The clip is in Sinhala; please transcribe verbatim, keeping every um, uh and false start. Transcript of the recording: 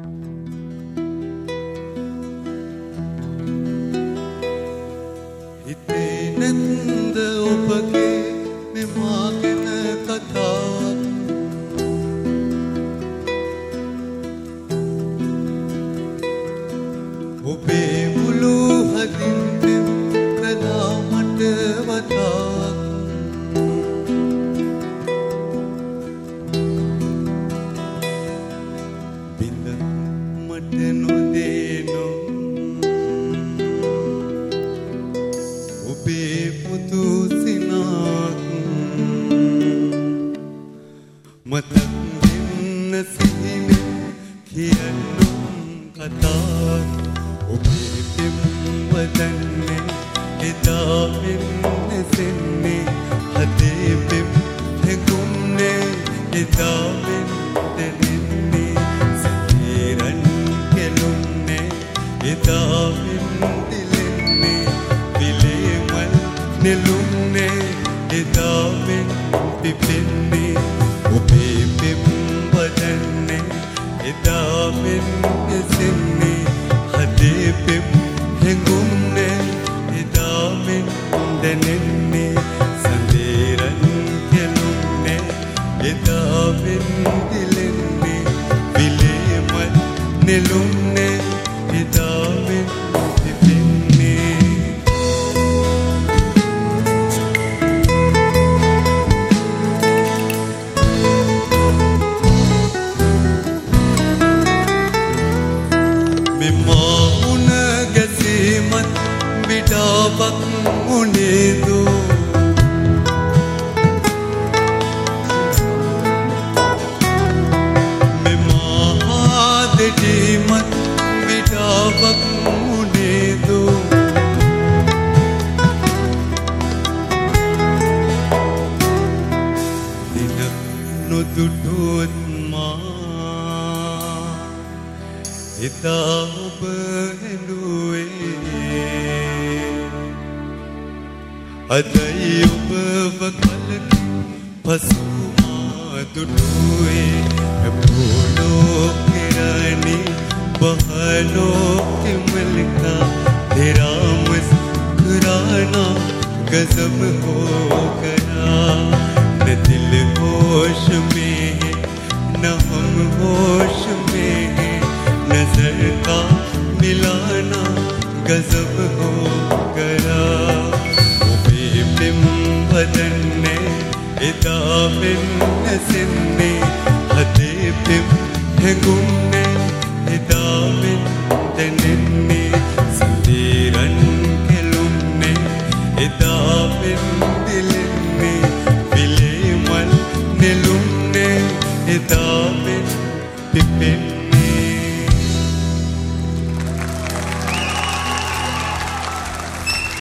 හිතෙන්නද ඔබගේ මෙමාගෙන කතාවක් ඔබේ මුළු හදින්නෙන් කළා මට වතාවක් බින්ද මට නොදේනෝ ඔබේ පුතු සිනාක් මතක් වෙන්න සිහිනෙන් කියන්නම් කතාවක් ඔබේ පෙම් වදන්නේ එදා වෙන්න සෙන්නේ හදේ පෙම් හැඟුම්නේ එදා වෙන්න දෙන්නේ සැකේරන් කෙලුන්නේ එදා වෙන්න දිලෙන්නේ විලේමල් නෙළුම්නේ එදා වෙන්න පිපෙන්නේ ඔබේ පෙම් වදන්නේ එදා වෙන්න සෙන්නේ හදේ පෙම් හැඟුම්නේ එදා වෙන්න දැනෙන්නේ සඳේරන් කෙලුම්නේ එදා වෙන්න දිලෙන්නේ විලේමල් නෙළුම්නේ එදා වෙන්න පිපෙන්නේ මෙමා උණ ගැසීමත් විඩාවක් උනේදෝ මෙමා ආදෙඩීමත් විඩාවක් උනේදෝ දින නොදුටුවත් මා එදා ඔබ හැඬුවේ අදයි ඔබව කලකින් පසු මා දුටුවේ අපෝලෝ කිරණි බහලෝ කිමලකා तेरा मुस्कुराना गजब हो गया न दिल होश में है न हम होश में है नजर का मिलाना गजब